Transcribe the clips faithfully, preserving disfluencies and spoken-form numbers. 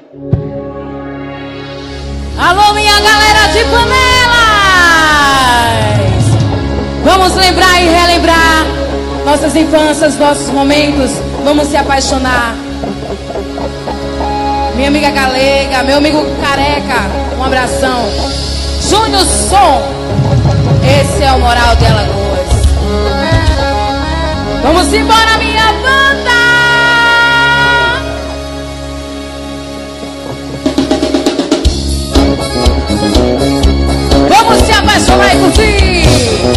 Alô, minha galera de Panelas! Vamos lembrar e relembrar nossas infâncias, nossos momentos. Vamos se apaixonar. Minha amiga Galega, meu amigo Careca, um abração. Júnior Som, esse é o Moral de Alagoas. Vamos embora, minha banda! Vamos se apaixonar e curtir!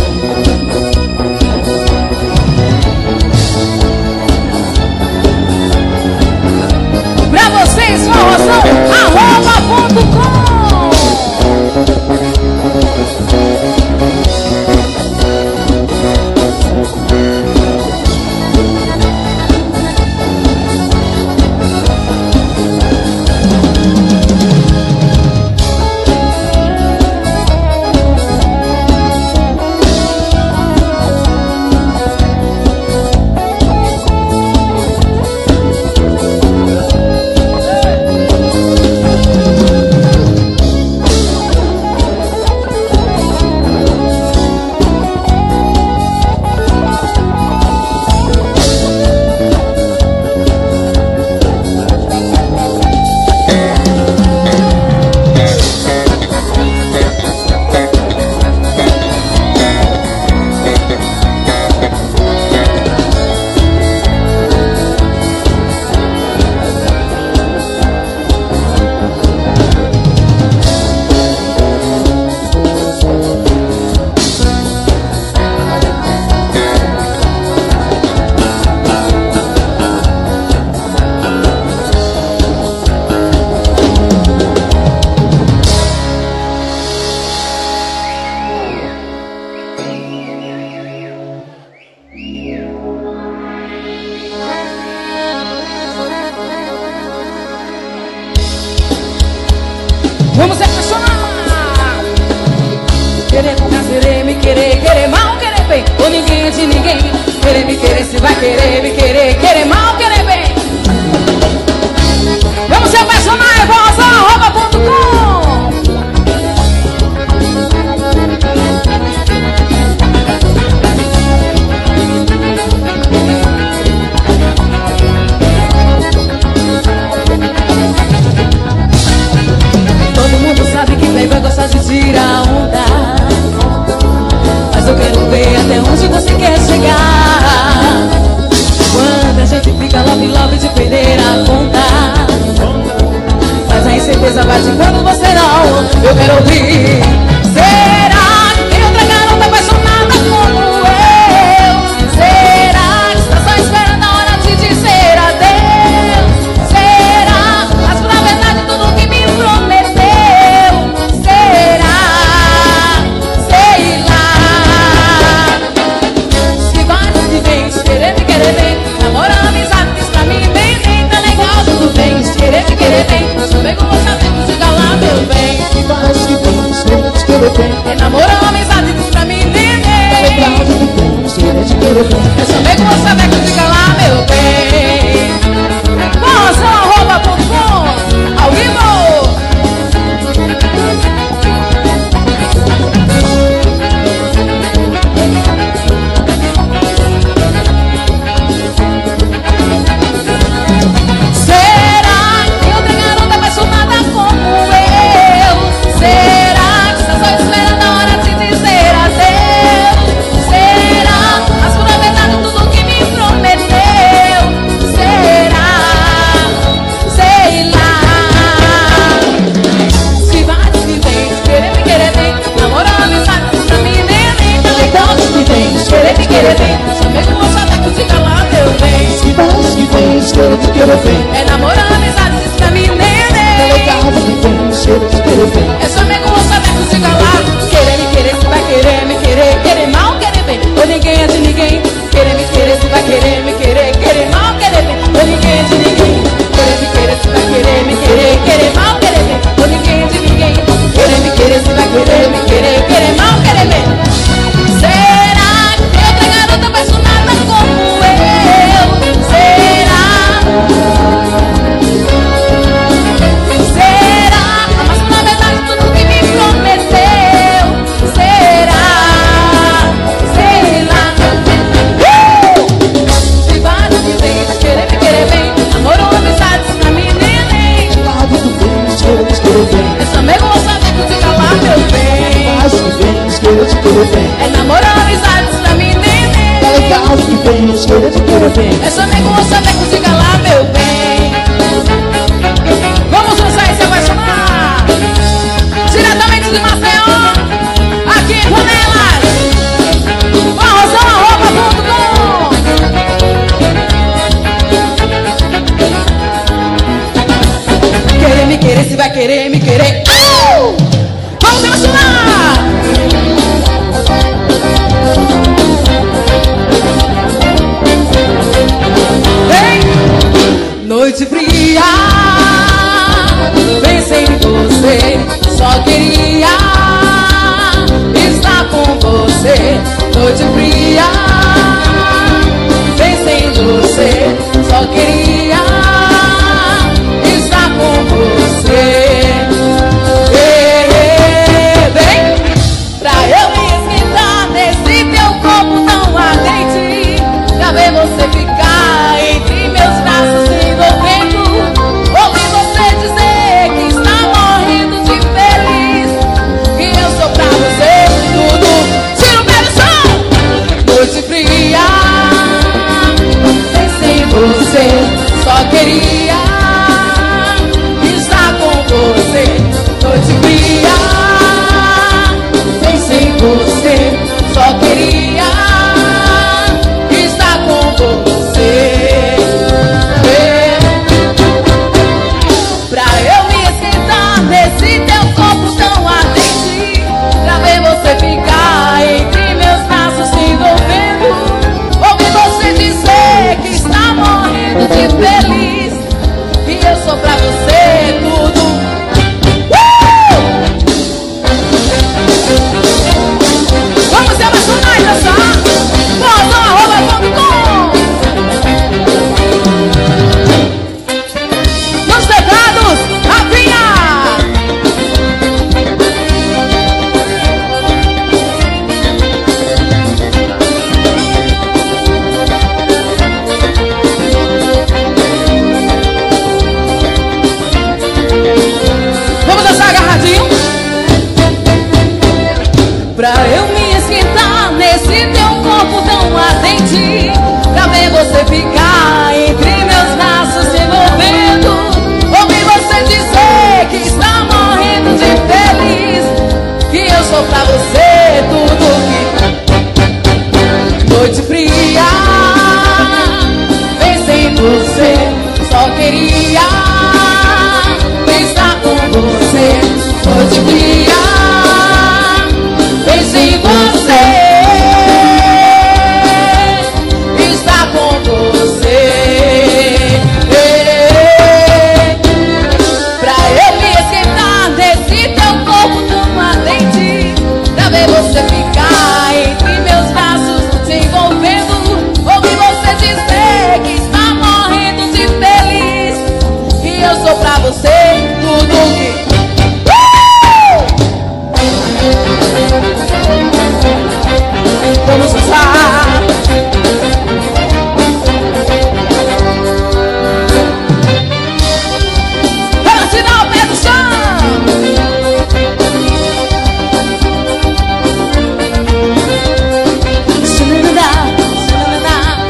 Pra vocês, forrozão, arroba ponto com. Vamos se apaixonar. Querer nunca querer, me querer, querer mal, querer bem. Ou ninguém é de ninguém. Querer me querer, se vai querer, me querer, querer mal, querer bem. Vamos se apaixonar, é voz arroba ponto com. Sabe que playboy gosta de tirar onda, mas eu quero ver até onde você quer chegar. Quando a gente fica love, love de perder a conta, mas a incerteza bate quando você não. Eu quero ouvir. Será que tem outra garota apaixonada como eu? Será que está só esperando a hora de dizer adeus? Será? Mas pra verdade tudo que me prometeu. Querer me querer bem, namoro, amizade, diz pra mim bem, bem, tá legal, tudo bem. Querer me querer bem, também com você, diga lá, meu bem. Que faz que tem que vem no cheiro de querer bem. É saber com você, vem com diga lá, meu bem. Vamos dançar e se apaixonar. Diretamente de Maceió, aqui em Panelas. Arrozão, arroba, ponto com. Querer me querer, se vai querer me querer. Uh! Vamos se apaixonar. Noite fria, pensei em você, só queria estar com você. Noite fria, pensei em você, só queria estar com você. Vem pra eu me esquentar nesse teu corpo tão ardente, pra ver você ficar entre meus braços. Você só queria estar com você. Noite fria, pensei em você, só queria estar com você. Pra eu me esquentar nesse teu corpo tão ardente, pra ver você ficar entre meus braços se envolvendo. Ouvir você dizer que está morrendo de feliz, que eu sou pra você tudo. Uh! Vamos se apaixonar e dançar. Porra, arroba, ponto com. Nos teclados, Rafinha. Vamos dançar agarradinho? Pra eu me esquentar nesse teu corpo tão ardente, pra ver você ficar entre meus braços se envolvendo. Ouvir você dizer que está morrendo de feliz, que eu sou pra você tudo que. Noite fria, pensei em você, só queria estar com você. Noite fria, pensei em você, estar com você. Pra eu me esquentar desse teu corpo tão ardente, pra ver você ficar entre meus braços se envolvendo. Ouvir você dizer que está morrendo de feliz, que eu sou pra você tudo que. Vamos dançar. Vamos tirar o pé do chão. Xananã, xananã.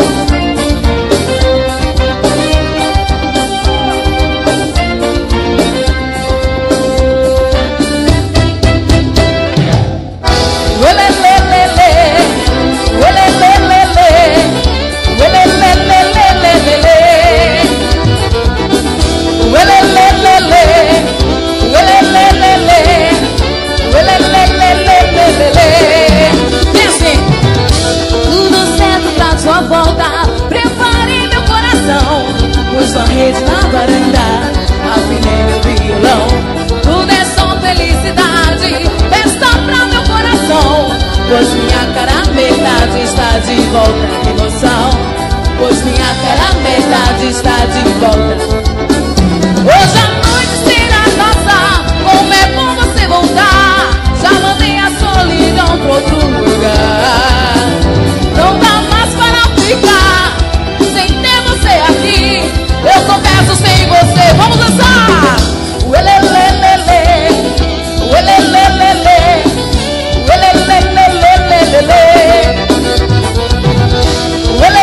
Vem assim. Tudo certo pra sua volta, preparei meu coração, pus uma rede na varanda, afinei meu violão. Tudo é só felicidade, festa pra meu coração, pois minha cara metade está de volta. Emoção, pois minha cara metade está de volta. Hoje a noite será nossa, como é bom você voltar. Já mandei a solidão pra outro lugar. Não dá mais para ficar sem ter você aqui. Eu confesso sem você. Vamos dançar! Uelelelele, uelelelele, uelelelelele, uelelelele.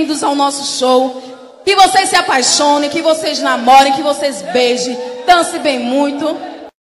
bem-vindos ao nosso show. Que vocês se apaixonem, que vocês namorem, que vocês beijem, dancem bem muito.